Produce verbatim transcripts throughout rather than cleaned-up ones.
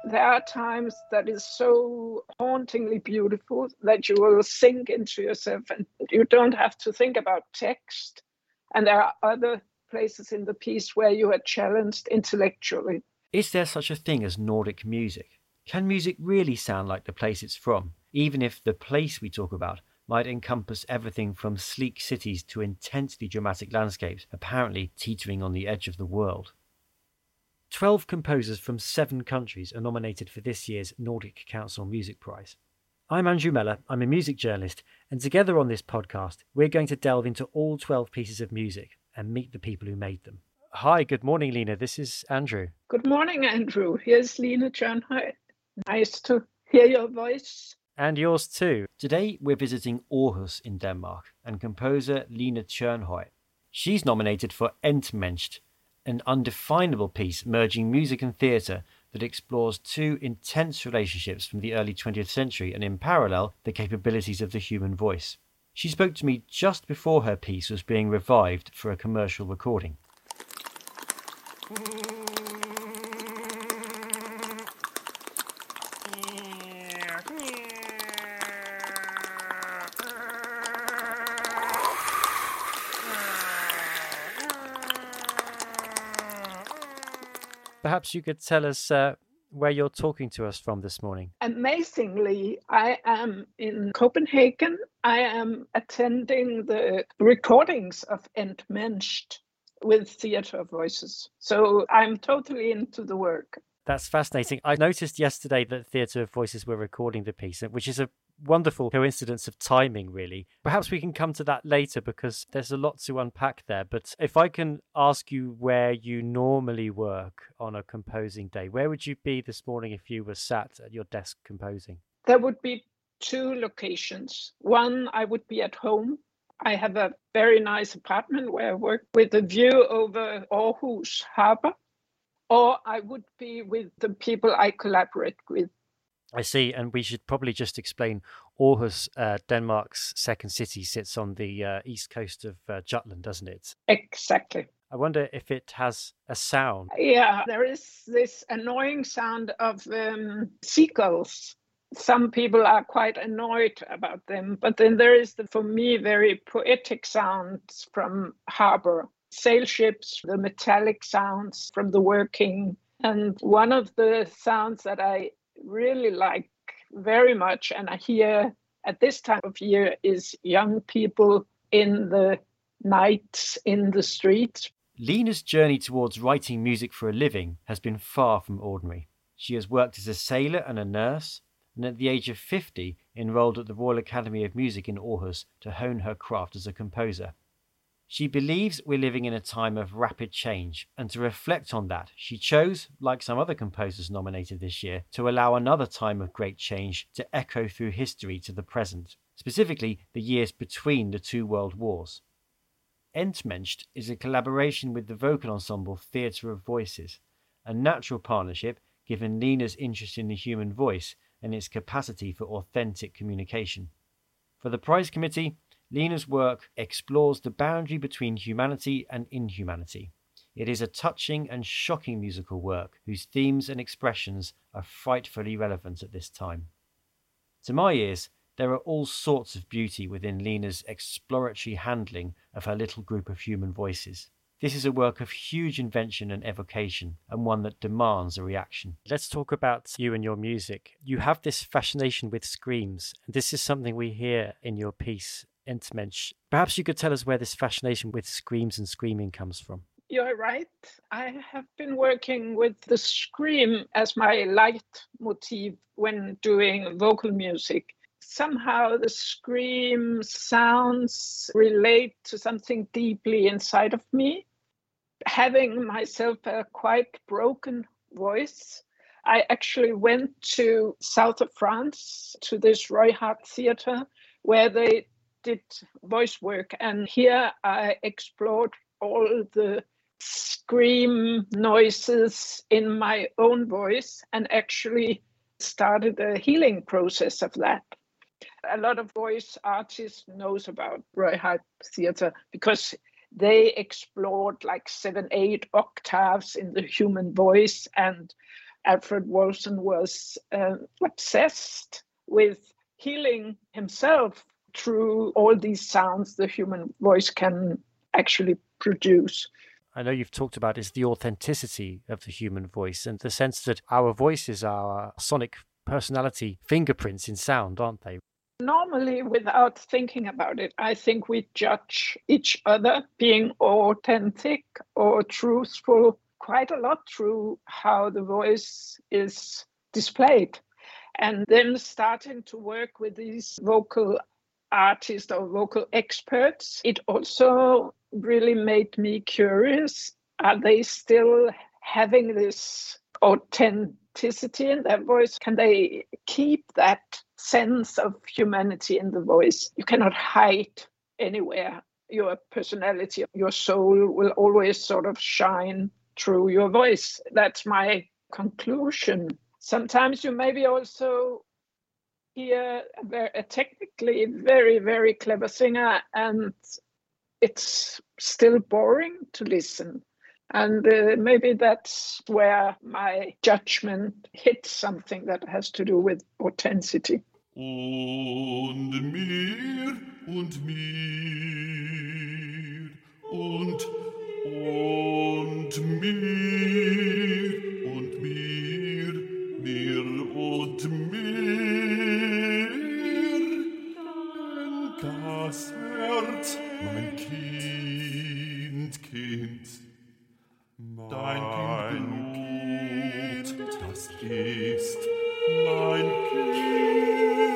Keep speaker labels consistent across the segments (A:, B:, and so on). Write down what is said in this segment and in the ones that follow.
A: There are times that is so hauntingly beautiful that you will sink into yourself and you don't have to think about text. And there are other places in the piece where you are challenged intellectually.
B: Is there such a thing as Nordic music? Can music really sound like the place it's from, even if the place we talk about might encompass everything from sleek cities to intensely dramatic landscapes, apparently teetering on the edge of the world? Twelve composers from seven countries are nominated for this year's Nordic Council Music Prize. I'm Andrew Mellor, I'm a music journalist, and together on this podcast, we're going to delve into all twelve pieces of music and meet the people who made them. Hi, good morning, Lina. This is Andrew.
A: Good morning, Andrew. Here's Line Tjørnhøj. Nice to hear your voice.
B: And yours too. Today, we're visiting Aarhus in Denmark and composer Line Tjørnhøj. She's nominated for Entmensch, an undefinable piece merging music and theatre that explores two intense relationships from the early twentieth century and, in parallel, the capabilities of the human voice. She spoke to me just before her piece was being revived for a commercial recording. Perhaps you could tell us uh, where you're talking to us from this morning.
A: Amazingly, I am in Copenhagen. I am attending the recordings of Entmensch with Theatre of Voices. So I'm totally into the work.
B: That's fascinating. I noticed yesterday that Theatre of Voices were recording the piece, which is a wonderful coincidence of timing, really. Perhaps we can come to that later because there's a lot to unpack there. But if I can ask you where you normally work on a composing day, where would you be this morning if you were sat at your desk composing?
A: There would be two locations. One, I would be at home. I have a very nice apartment where I work with a view over Aarhus Harbour, or I would be with the people I collaborate with.
B: I see, and we should probably just explain Aarhus, uh, Denmark's second city, sits on the uh, east coast of uh, Jutland, doesn't it?
A: Exactly.
B: I wonder if it has a sound.
A: Yeah, there is this annoying sound of um, seagulls. Some people are quite annoyed about them, but then there is the, for me, very poetic sounds from harbour, sail ships, the metallic sounds from the working. And one of the sounds that I really like very much, and I hear at this time of year, is young people in the night in the streets.
B: Lina's journey towards writing music for a living has been far from ordinary. She has worked as a sailor and a nurse, and at the age of fifty enrolled at the Royal Academy of Music in Aarhus to hone her craft as a composer. She believes we're living in a time of rapid change, and to reflect on that, she chose, like some other composers nominated this year, to allow another time of great change to echo through history to the present, specifically the years between the two world wars. Entmensch is a collaboration with the vocal ensemble Theatre of Voices, a natural partnership given Lina's interest in the human voice and its capacity for authentic communication. For the prize committee, Lina's work explores the boundary between humanity and inhumanity. It is a touching and shocking musical work whose themes and expressions are frightfully relevant at this time. To my ears, there are all sorts of beauty within Lina's exploratory handling of her little group of human voices. This is a work of huge invention and evocation, and one that demands a reaction. Let's talk about you and your music. You have this fascination with screams, and this is something we hear in your piece, Entmensch. Perhaps you could tell us where this fascination with screams and screaming comes from.
A: You're right. I have been working with the scream as my leitmotif when doing vocal music. Somehow the scream sounds relate to something deeply inside of me. Having myself a quite broken voice, I actually went to south of France to this Roy Hart Theatre where they did voice work. And here I explored all the scream noises in my own voice and actually started a healing process of that. A lot of voice artists knows about Roy Hart Theatre because they explored like seven, eight octaves in the human voice. And Alfred Wolson was uh, obsessed with healing himself through all these sounds the human voice can actually produce.
B: I know you've talked about is the authenticity of the human voice and the sense that our voices are sonic personality fingerprints in sound, aren't they?
A: Normally, without thinking about it, I think we judge each other being authentic or truthful quite a lot through how the voice is displayed. And then starting to work with these vocal artists or vocal experts, it also really made me curious. Are they still having this authenticity in their voice? Can they keep that sense of humanity in the voice? You cannot hide anywhere. Your personality, your soul will always sort of shine through your voice. That's my conclusion. Sometimes you maybe also hear a, very, a technically very, very clever singer and it's still boring to listen. And uh, maybe that's where my judgment hits something that has to do with authenticity.
C: Und mir, und mir, und, und mir, und mir, mir und mir, denn das Herz, mein Kind, Kind, dein Kind, Blut, das ist mein Kind.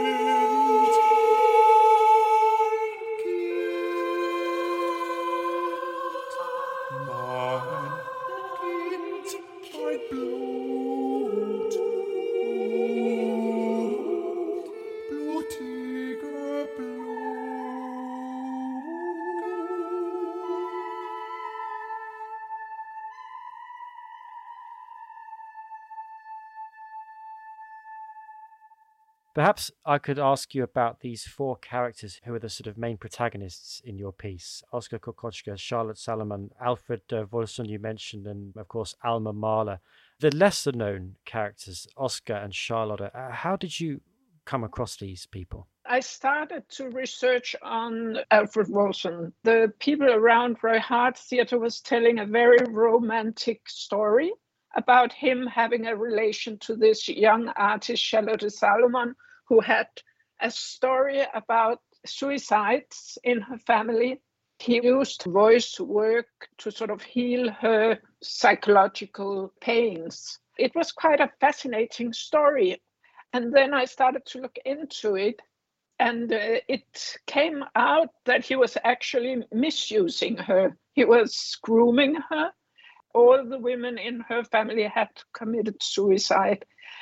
B: Perhaps I could ask you about these four characters who are the sort of main protagonists in your piece. Oskar Kokoschka, Charlotte Salomon, Alfred uh, Wolson you mentioned, and of course Alma Mahler. The lesser known characters, Oskar and Charlotte, uh, how did you come across these people?
A: I started to research on Alfred Wolson. The people around Roy Hart Theatre was telling a very romantic story about him having a relation to this young artist, Charlotte Salomon, who had a story about suicides in her family. He used voice work to sort of heal her psychological pains. It was quite a fascinating story. And then I started to look into it, and uh, it came out that he was actually misusing her. He was grooming her. All the women in her family had committed suicide.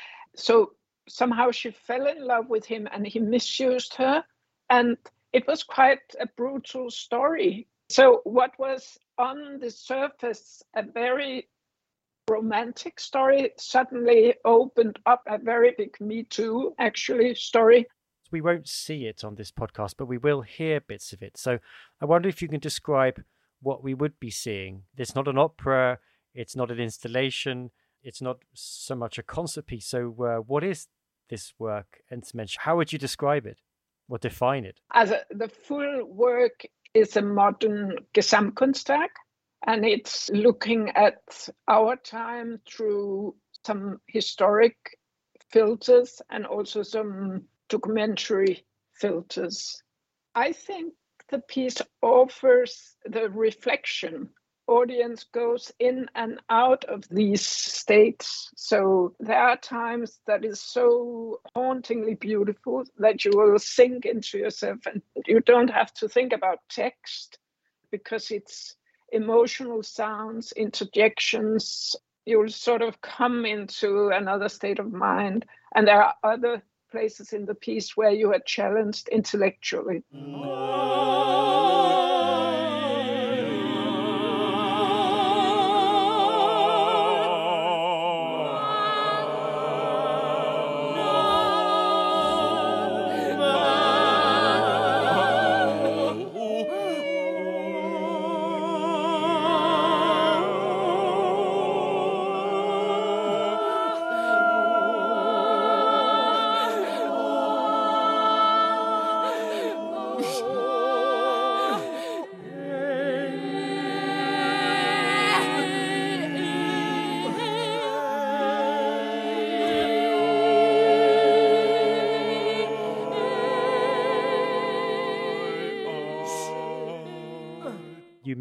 A: So somehow she fell in love with him and he misused her. And it was quite a brutal story. So what was on the surface a very romantic story suddenly opened up a very big Me Too, actually, story.
B: We won't see it on this podcast, but we will hear bits of it. So I wonder if you can describe what we would be seeing. It's not an opera, it's not an installation, it's not so much a concert piece. So uh, what is this work? And how would you describe it or define it?
A: As a, the full work is a modern Gesamtkunstwerk, and it's looking at our time through some historic filters and also some documentary filters. I think the piece offers the reflection. Audience goes in and out of these states. So there are times that is so hauntingly beautiful that you will sink into yourself and you don't have to think about text because it's emotional sounds, interjections. You'll sort of come into another state of mind. And there are other places in the piece where you are challenged intellectually.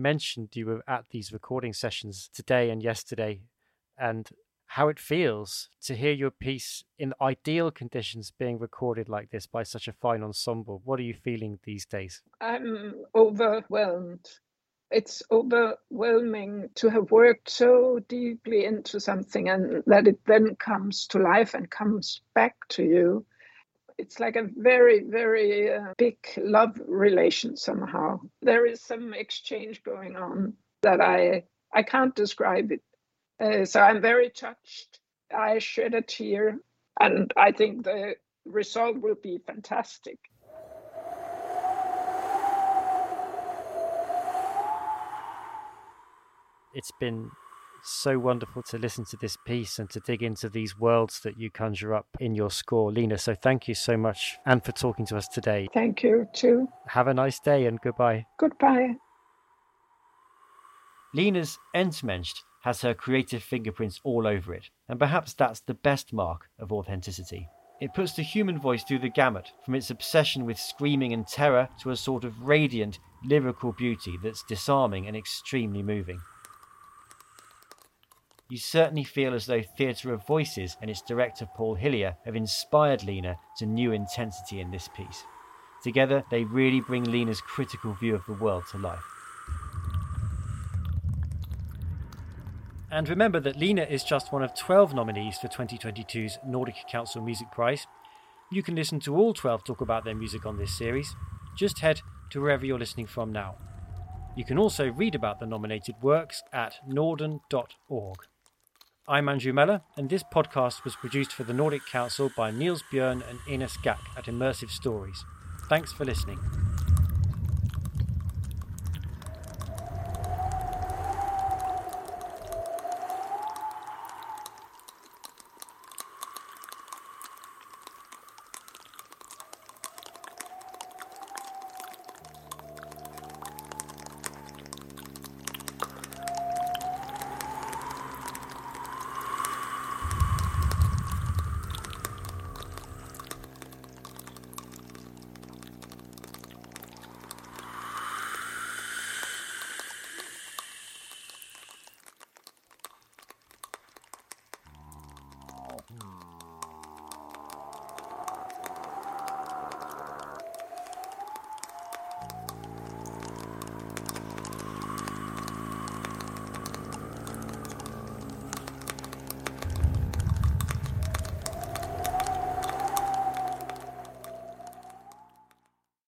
B: mentioned you were at these recording sessions today and yesterday, and how it feels to hear your piece in ideal conditions being recorded like this by such a fine ensemble. What are you feeling these days?
A: I'm overwhelmed. It's overwhelming to have worked so deeply into something and that it then comes to life and comes back to you. It's like a very, very uh, big love relation somehow. There is some exchange going on that I I can't describe it. Uh, so I'm very touched. I shed a tear, and I think the result will be fantastic.
B: It's been so wonderful to listen to this piece and to dig into these worlds that you conjure up in your score, Line. So thank you so much, and for talking to us today.
A: Thank you too.
B: Have a nice day and goodbye.
A: Goodbye.
B: Line's Entmensch has her creative fingerprints all over it, and perhaps that's the best mark of authenticity. It puts the human voice through the gamut, from its obsession with screaming and terror to a sort of radiant, lyrical beauty that's disarming and extremely moving. You certainly feel as though Theatre of Voices and its director Paul Hillier have inspired Line to new intensity in this piece. Together, they really bring Line's critical view of the world to life. And remember that Line is just one of twelve nominees for twenty twenty-two's Nordic Council Music Prize. You can listen to all twelve talk about their music on this series. Just head to wherever you're listening from now. You can also read about the nominated works at norden dot org. I'm Andrew Meller, and this podcast was produced for the Nordic Council by Niels Bjørn and Ines Gack at Immersive Stories. Thanks for listening.